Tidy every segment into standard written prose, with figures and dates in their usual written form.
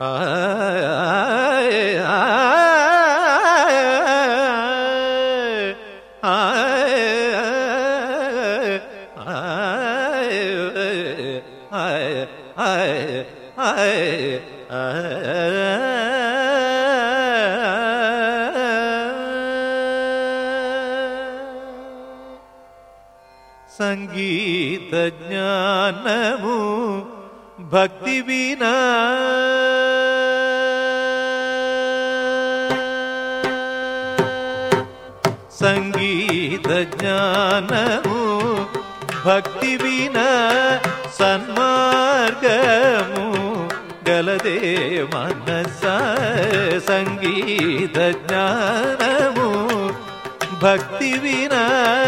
సంగీత జ్ఞానము భక్తి వినా సంగీత జ్ఞానము భక్తి వినా సన్మార్గము గలదే మనస. సంగీత జ్ఞానము భక్తి వినా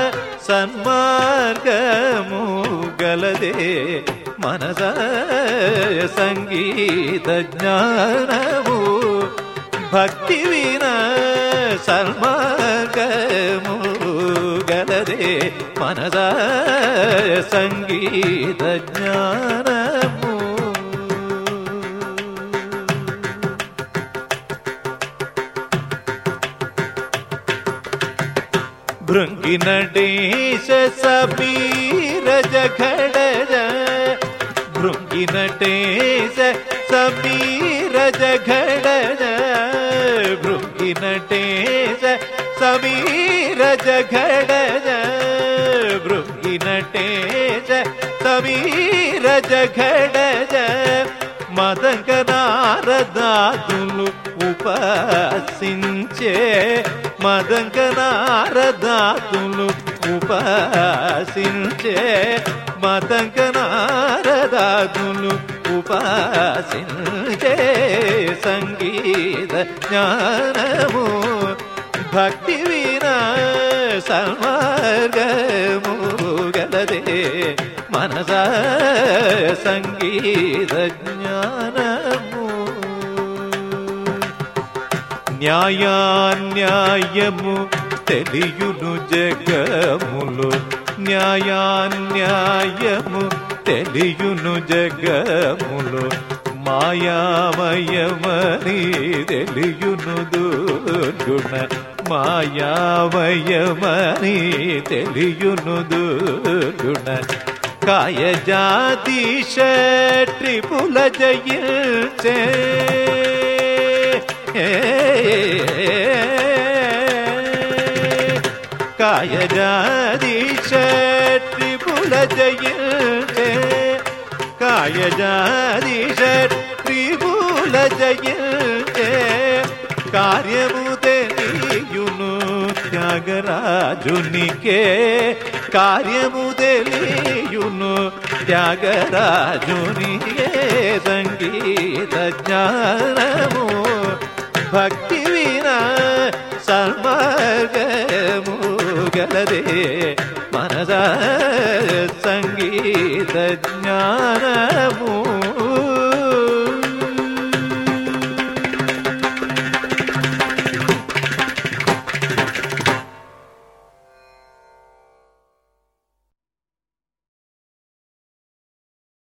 సన్మార్గము గలదే మనస. సంగీత జ్ఞానము భక్తి వినా సన్మార్గము గలదే మనస. సంగీత జ్ఞానము భృంగినటేశ సమీర జఘడజ భృంగినటేశ సమీర జఘడజ భృంగినటేశ సమీర జఘడజ భృంగినటేశ సమీర జఘడజ మదంగ నారదాదులు ఉపాసించే మదంగ నారదాదులు ఉపాసించే మదంగ నారదాదులు ఉపాసించే. సంగీత జ్ఞానము భక్తి వినా సన్మార్గము గలదే మనస. సంగీత జ్ఞానము న్యాయాన్యాయము తెలియును జగములు న్యాయాన్యాయము తెలియును జగములు మాయామయమని తెలియును దుర్గుణ మాయామయమని తెలియును దుర్గుణ. కాయజాతీశ త్రిపుల జయించే కాయజాతీశ త్రిపుల జయించే కాయజాతీశ త్రిపుల జయించే. కార్యము తెలియును త్యాగరాజునికే కార్యము తెలియును త్యాగరాజునికే. సంగీత జ్ఞానము భక్తి వినా సన్మార్గము గలదే మనస. సంగీత జ్ఞానము